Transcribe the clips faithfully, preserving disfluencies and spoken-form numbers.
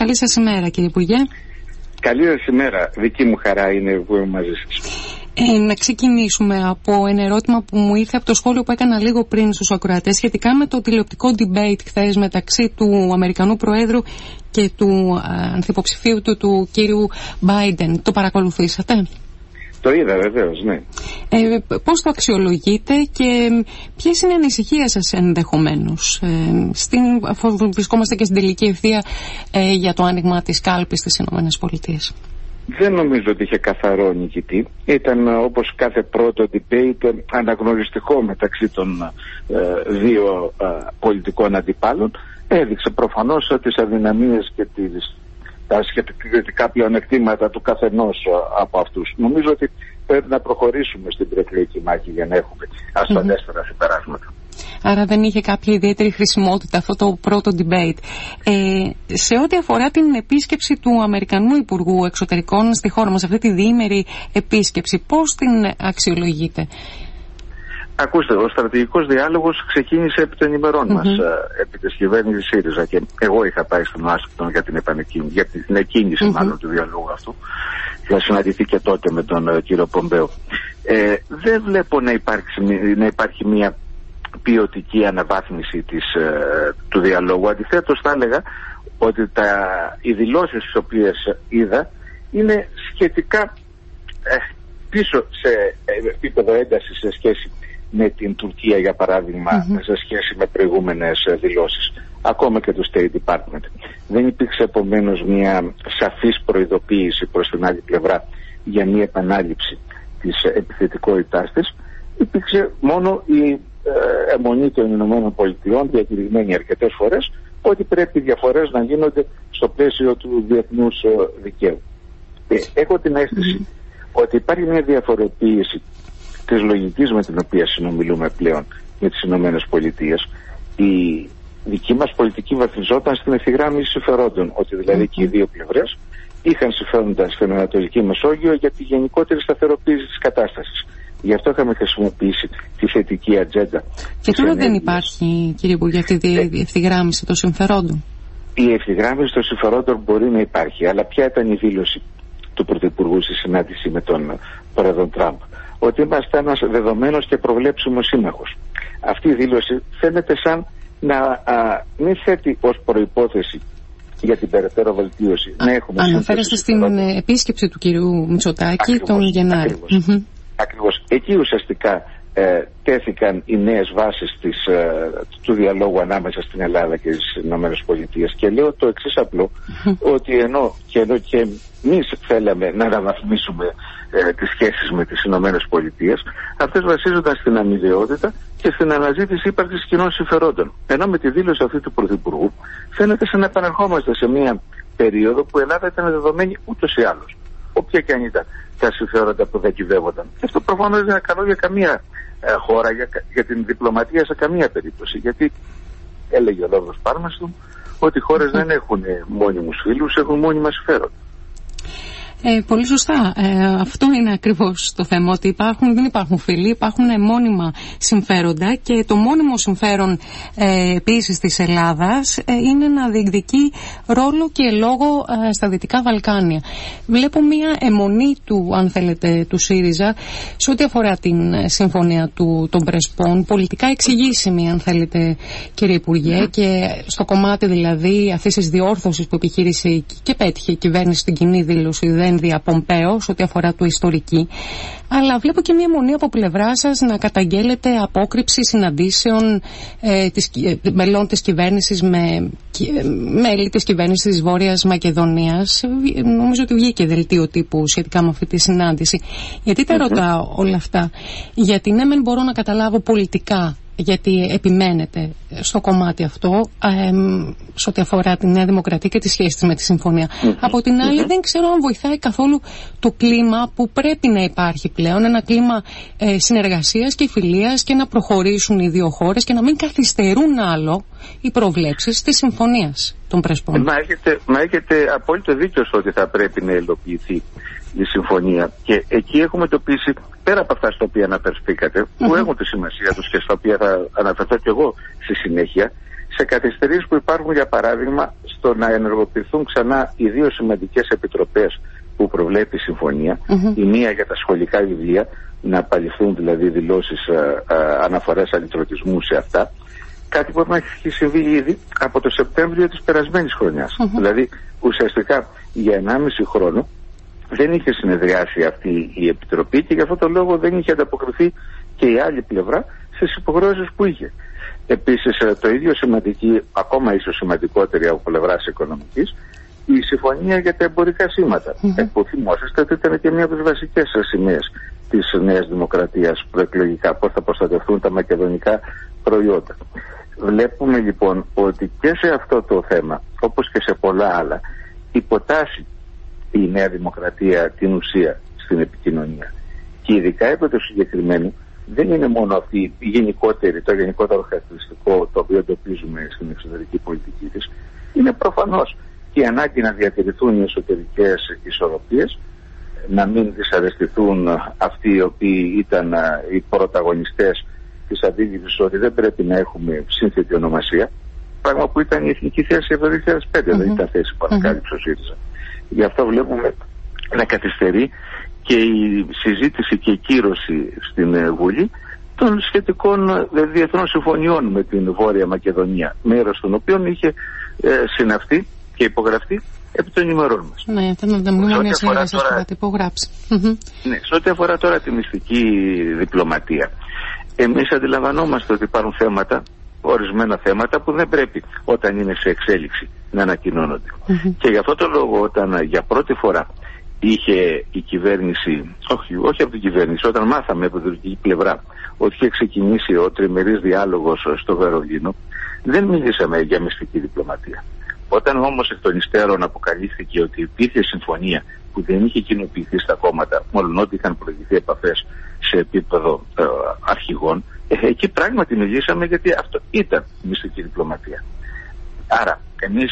Καλή σας ημέρα, κύριε Υπουργέ. Καλή σας ημέρα. Δική μου χαρά είναι που είμαι μαζί σας. Ε, να ξεκινήσουμε από ένα ερώτημα που μου ήρθε από το σχόλιο που έκανα λίγο πριν στους ακροατές σχετικά με το τηλεοπτικό debate χθες μεταξύ του Αμερικανού Προέδρου και του ανθυποψηφίου του, του κύριου Biden. Το παρακολουθήσατε? Το είδα βεβαίως, ναι. Ε, πώς το αξιολογείτε και ποιες είναι οι ανησυχίες σας ενδεχομένως, ε, στην, αφού βρισκόμαστε και στην τελική ευθεία ε, για το άνοιγμα της κάλπης στις ΗΠΑ? Δεν νομίζω ότι είχε καθαρό νικητή. Ήταν όπως κάθε πρώτο debate αναγνωριστικό μεταξύ των ε, δύο ε, πολιτικών αντιπάλων. Έδειξε προφανώς τις αδυναμίες και τις, τα σχετικά πλεονεκτήματα του καθενός από αυτούς. Νομίζω ότι πρέπει να προχωρήσουμε στην προεκλογική μάχη για να έχουμε ασφαλέστερα mm-hmm. συμπεράσματα. Άρα δεν είχε κάποια ιδιαίτερη χρησιμότητα αυτό το πρώτο debate. Ε, σε ό,τι αφορά την επίσκεψη του Αμερικανού Υπουργού Εξωτερικών στη χώρα μας, αυτή τη διήμερη επίσκεψη, πώς την αξιολογείτε? Ακούστε, ο στρατηγικός διάλογος ξεκίνησε επί των ημερών mm-hmm. μας, επί της κυβέρνησης ΣΥΡΙΖΑ, και εγώ είχα πάει στην Ουάσιγκτον για την επανεκκίνηση, για την εκκίνηση mm-hmm. μάλλον του διαλόγου αυτού. Είχα συναντηθεί και τότε με τον uh, κύριο Πομπέο. Ε, δεν βλέπω να, υπάρξει, να υπάρχει μια ποιοτική αναβάθμιση της, uh, του διαλόγου. Αντιθέτως θα έλεγα ότι τα, οι δηλώσεις τις οποίες είδα είναι σχετικά ε, πίσω σε επίπεδο έντασης σε σχέση με την Τουρκία, για παράδειγμα, mm-hmm. σε σχέση με προηγούμενες δηλώσεις, ακόμα και του State Department. Δεν υπήρξε επομένως μια σαφής προειδοποίηση προς την άλλη πλευρά για μια επανάληψη της επιθετικότητάς της. Υπήρξε μόνο η ε, αιμονή των Ηνωμένων Πολιτειών, διακηρυγμένη αρκετές φορές, ότι πρέπει οι διαφορές να γίνονται στο πλαίσιο του διεθνούς δικαίου. Ε, έχω την αίσθηση mm-hmm. ότι υπάρχει μια διαφοροποίηση της λογικής με την οποία συνομιλούμε πλέον με τις Ηνωμένες Πολιτείες. Η δική μας πολιτική βαθιζόταν στην ευθυγράμμιση συμφερόντων, ότι δηλαδή mm-hmm. και οι δύο πλευρές είχαν συμφέροντα στην Ανατολική Μεσόγειο για τη γενικότερη σταθεροποίηση της κατάστασης. Γι' αυτό είχαμε χρησιμοποιήσει τη θετική ατζέντα. Και τώρα δεν υπάρχει, κύριε Υπουργέ, αυτή η ευθυγράμμιση των συμφερόντων? Η ευθυγράμμιση των συμφερόντων μπορεί να υπάρχει, αλλά ποια ήταν η δήλωση του Πρωθυπουργού στη συνάντηση με τον Πρόεδρο Τραμπ? Ότι είμαστε ένας δεδομένος και προβλέψιμος σύμμαχος. Αυτή η δήλωση φαίνεται σαν να α, μην θέτει ως προϋπόθεση για την περαιτέρω βελτίωση. Α, να έχουμε αναφέρεστε στην επίσκεψη του κυρίου Μητσοτάκη ακριβώς, τον Γενάρη. Ακριβώς. Mm-hmm. ακριβώς. Εκεί ουσιαστικά ε, τέθηκαν οι νέες βάσεις της, ε, του διαλόγου ανάμεσα στην Ελλάδα και τις Ηνωμένες Πολιτείες. Και λέω το εξής απλό, mm-hmm. ότι ενώ και, ενώ και εμείς θέλαμε να αναβαθμίσουμε ε, τις σχέσεις με τις Ηνωμένες Πολιτείες, αυτές βασίζονταν στην αμοιβαιότητα και στην αναζήτηση ύπαρξης κοινών συμφερόντων. Ενώ με τη δήλωση αυτή του Πρωθυπουργού φαίνεται σαν να επανερχόμαστε σε μια περίοδο που η Ελλάδα ήταν δεδομένη ούτως ή άλλως, όποια και αν ήταν τα συμφέροντα που διακυβεύονταν. Αυτό προφανώς δεν είναι καλό για καμία ε, χώρα, για, για την διπλωματία σε καμία περίπτωση. Γιατί έλεγε ο Λόρδος Πάρμαστον ότι οι χώρες δεν έχουν μόνιμους φίλους, έχουν μόνιμα συμφέροντα. Ε, πολύ σωστά. Ε, αυτό είναι ακριβώς το θέμα, ότι υπάρχουν, δεν υπάρχουν φίλοι, υπάρχουν μόνιμα συμφέροντα, και το μόνιμο συμφέρον ε, επίσης της Ελλάδας ε, είναι να διεκδικεί ρόλο και λόγο ε, στα Δυτικά Βαλκάνια. Βλέπω μια αιμονή του, αν θέλετε, του ΣΥΡΙΖΑ σε ό,τι αφορά την συμφωνία του, των Πρεσπών, πολιτικά εξηγήσιμη, αν θέλετε, κύριε Υπουργέ, και στο κομμάτι δηλαδή αυτής της διόρθωσης που επιχείρησε και πέτυχε η κυβέρνηση στην κοινή δήλωση δεν δια Πομπέο ό,τι αφορά το ιστορική, αλλά βλέπω και μια μονή από πλευρά σας να καταγγέλλετε απόκρυψη συναντήσεων ε, της, ε, μελών της κυβέρνησης με ε, μέλη της κυβέρνησης της Βόρειας Μακεδονίας. Ε, νομίζω ότι βγήκε δελτίο τύπου σχετικά με αυτή τη συνάντηση. Γιατί τα ρωτάω όλα αυτά? Γιατί ναι, μεν μπορώ να καταλάβω πολιτικά γιατί επιμένετε στο κομμάτι αυτό, ε, σε ό,τι αφορά τη Νέα Δημοκρατία και τη σχέση της με τη συμφωνία. Mm-hmm. Από την άλλη mm-hmm. δεν ξέρω αν βοηθάει καθόλου το κλίμα που πρέπει να υπάρχει πλέον, ένα κλίμα ε, συνεργασίας και φιλίας, και να προχωρήσουν οι δύο χώρες και να μην καθυστερούν άλλο οι προβλέψεις της συμφωνίας των Πρεσπών. Μα έχετε, μα έχετε απόλυτο δίκιο στο ότι θα πρέπει να υλοποιηθεί η συμφωνία, και εκεί έχουμε τοπίσει, πέρα από αυτά στα οποία αναφερθήκατε, mm-hmm. που έχουν τη σημασία τους και στα οποία θα αναφερθώ και εγώ στη συνέχεια, σε καθυστερήσεις που υπάρχουν, για παράδειγμα, στο να ενεργοποιηθούν ξανά οι δύο σημαντικές επιτροπές που προβλέπει η συμφωνία. Mm-hmm. Η μία για τα σχολικά βιβλία, να απαλληφθούν δηλαδή δηλώσεις, α, α, αναφορές αλυτρωτισμού σε αυτά. Κάτι που έχει συμβεί ήδη από το Σεπτέμβριο της περασμένης χρονιάς. Mm-hmm. Δηλαδή, ουσιαστικά για ενάμιση χρόνο δεν είχε συνεδριάσει αυτή η επιτροπή και γι' αυτό το λόγο δεν είχε ανταποκριθεί και η άλλη πλευρά στις υποχρεώσεις που είχε. Επίσης, το ίδιο σημαντική, ακόμα ίσως σημαντικότερη από πλευράς οικονομικής, η συμφωνία για τα εμπορικά σήματα. Mm-hmm. Που θυμόσαστε ότι ήταν και μία από τις βασικές σημαίες της Νέας Δημοκρατίας προεκλογικά, πώς θα προστατευτούν τα μακεδονικά προϊόντα. Βλέπουμε λοιπόν ότι και σε αυτό το θέμα, όπως και σε πολλά άλλα, υποτάσσει η Νέα Δημοκρατία την ουσία στην επικοινωνία. Και ειδικά επί το συγκεκριμένο, δεν είναι μόνο αυτή η γενικότερη, το γενικότερο χαρακτηριστικό το οποίο εντοπίζουμε στην εξωτερική πολιτική της, είναι προφανώς και η ανάγκη να διατηρηθούν οι εσωτερικές ισορροπίες, να μην δυσαρεστηθούν αυτοί οι οποίοι ήταν οι πρωταγωνιστές της αντίληψης ότι δεν πρέπει να έχουμε σύνθετη ονομασία, πράγμα που ήταν η εθνική θέση από το δύο χιλιάδες πέντε, mm-hmm. δεν ήταν θέση που ανακάλυψε ο ΣΥΡΙΖΑ. Γι' αυτό βλέπουμε να καθυστερεί και η συζήτηση και η κύρωση στην Βουλή των σχετικών διεθνών συμφωνιών με την Βόρεια Μακεδονία, μέρος των οποίων είχε ε, συναυθεί και υπογραφεί επί των ημερών μας. Ναι, ήταν τα μνημόνια συνεργασίας που είχατε υπογράψει. Ναι, σε ό,τι αφορά τώρα τη μυστική διπλωματία, εμείς αντιλαμβανόμαστε ότι υπάρχουν θέματα, ορισμένα θέματα που δεν πρέπει όταν είναι σε εξέλιξη να ανακοινώνονται. Mm-hmm. Και γι' αυτό το λόγο, όταν για πρώτη φορά είχε η κυβέρνηση, όχι, όχι από την κυβέρνηση, όταν μάθαμε από την τουρκική πλευρά ότι είχε ξεκινήσει ο τριμερής διάλογος στο Βερολίνο, δεν μιλήσαμε για μυστική διπλωματία. Όταν όμως εκ των υστέρων αποκαλύφθηκε ότι υπήρχε συμφωνία που δεν είχε κοινοποιηθεί στα κόμματα, μόλον ότι είχαν προηγηθεί επαφές σε επίπεδο ε, αρχηγών, ε, εκεί πράγματι μιλήσαμε, γιατί αυτό ήταν μυστική διπλωματία. Άρα, εμείς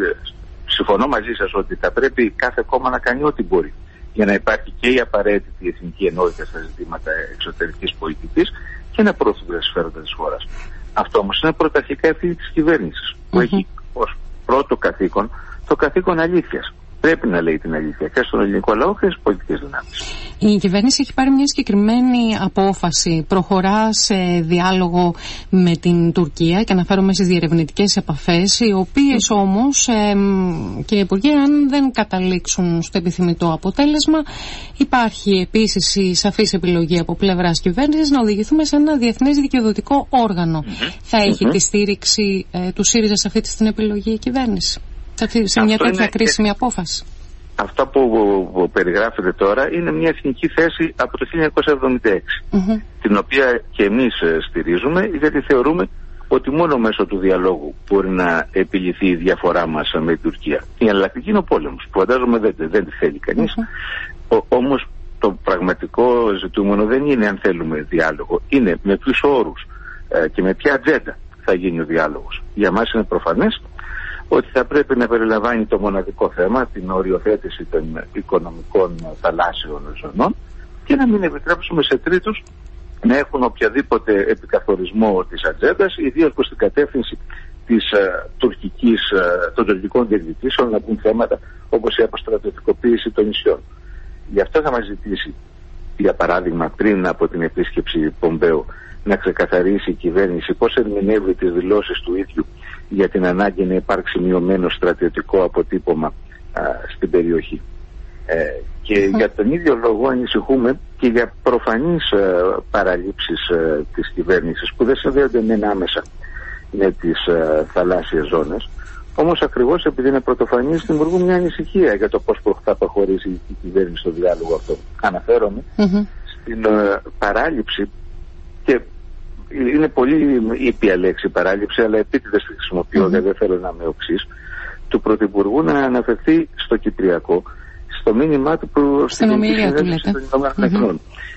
συμφωνώ μαζί σας ότι θα πρέπει κάθε κόμμα να κάνει ό,τι μπορεί για να υπάρχει και η απαραίτητη εθνική ενότητα στα ζητήματα εξωτερικής πολιτικής και να προωθούν τα συμφέροντα της χώρας. Αυτό όμως είναι πρωταρχικά ευθύνη της κυβέρνησης, που mm-hmm. έχει ως πρώτο καθήκον το καθήκον αλήθειας. Πρέπει να λέει την αλήθεια και στον ελληνικό λαό και στις πολιτικές δυνάμεις. Η κυβέρνηση έχει πάρει μια συγκεκριμένη απόφαση. Προχωρά σε διάλογο με την Τουρκία και αναφέρομαι στις διερευνητικές επαφές, οι οποίες mm. όμως, ε, κύριε Υπουργέ, αν δεν καταλήξουν στο επιθυμητό αποτέλεσμα, υπάρχει επίσης η σαφής επιλογή από πλευράς κυβέρνησης να οδηγηθούμε σε ένα διεθνές δικαιοδοτικό όργανο. Mm-hmm. Θα έχει mm-hmm. τη στήριξη ε, του ΣΥΡΙΖΑ σε αυτή την επιλογή η κυβέρνηση, σε μια αυτό τέτοια είναι, κρίσιμη απόφαση? Αυτό που, που, που περιγράφεται τώρα είναι μια εθνική θέση από το χίλια εννιακόσια εβδομήντα έξι, mm-hmm. την οποία και εμείς στηρίζουμε, γιατί θεωρούμε ότι μόνο μέσω του διαλόγου μπορεί να επιληθεί η διαφορά μας με την Τουρκία. Η εναλλακτική είναι ο πόλεμος, που φαντάζομαι δεν, δεν τη θέλει κανείς. Mm-hmm. Ο, όμως το πραγματικό ζητούμενο δεν είναι αν θέλουμε διάλογο, είναι με ποιους όρους ε, και με ποια ατζέντα θα γίνει ο διάλογος. Για μας είναι προφανές ότι θα πρέπει να περιλαμβάνει το μοναδικό θέμα, την οριοθέτηση των οικονομικών θαλάσσιων ζωνών, και να μην επιτρέψουμε σε τρίτους να έχουν οποιαδήποτε επικαθορισμό της ατζέντας, ιδίως προς την κατεύθυνση της, uh, τουρκικής, uh, των τουρκικών διεκδικήσεων, να μπουν θέματα όπως η αποστρατιωτικοποίηση των νησιών. Γι' αυτό θα μας ζητήσει, για παράδειγμα, πριν από την επίσκεψη Πομπέου, να ξεκαθαρίσει η κυβέρνηση πώς ερμηνεύει τις δηλώσεις του ίδιου για την ανάγκη να υπάρξει μειωμένο στρατιωτικό αποτύπωμα α, στην περιοχή. Ε, και mm. για τον ίδιο λόγο ανησυχούμε και για προφανείς α, παραλήψεις α, της κυβέρνησης που δεν συνδέονται μεν άμεσα με τις α, θαλάσσιες ζώνες, όμως ακριβώς επειδή είναι πρωτοφανείς δημιουργούν μια ανησυχία για το πώς θα προχωρήσει η κυβέρνηση στο διάλογο αυτό. Αναφέρομαι mm-hmm. στην α, παράληψη, και είναι πολύ ήπια λέξη παράληψη, αλλά επίτηδες τη χρησιμοποιώ, mm-hmm. δεν θέλω να είμαι οξύς, του Πρωθυπουργού να αναφερθεί στο Κυπριακό, στο μήνυμά του που στην ομιλία του λέτε. Mm-hmm.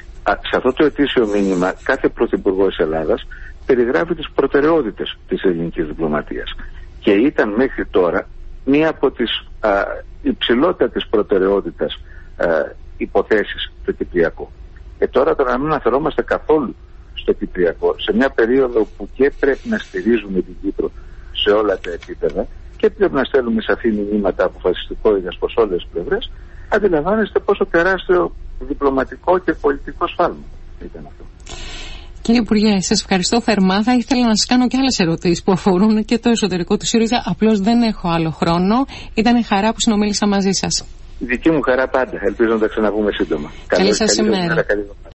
Σε αυτό το ετήσιο μήνυμα, κάθε Πρωθυπουργός της Ελλάδας περιγράφει τις προτεραιότητες της ελληνικής διπλωματίας. Και ήταν μέχρι τώρα μία από τις α, υψηλότερες προτεραιότητες α, υποθέσεις το Κυπριακό. Και τώρα το να μην αναφερόμαστε καθόλου στο Κυπριακό, σε μια περίοδο που και πρέπει να στηρίζουμε την Κύπρο σε σε όλα τα επίπεδα και πρέπει να στέλνουμε σαφή μηνύματα αποφασιστικότητας προς όλες τις πλευρές, αντιλαμβάνεστε πόσο τεράστιο διπλωματικό και πολιτικό σφάλμα ήταν αυτό. Κύριε Υπουργέ, σας ευχαριστώ θερμά. Θα ήθελα να σας κάνω και άλλες ερωτήσεις που αφορούν και το εσωτερικό του ΣΥΡΙΖΑ. Απλώς δεν έχω άλλο χρόνο. Ήταν χαρά που συνομίλησα μαζί σας. Δική μου χαρά πάντα. Ελπίζω να τα ξαναβούμε σύντομα. Καλή σας ημέρα.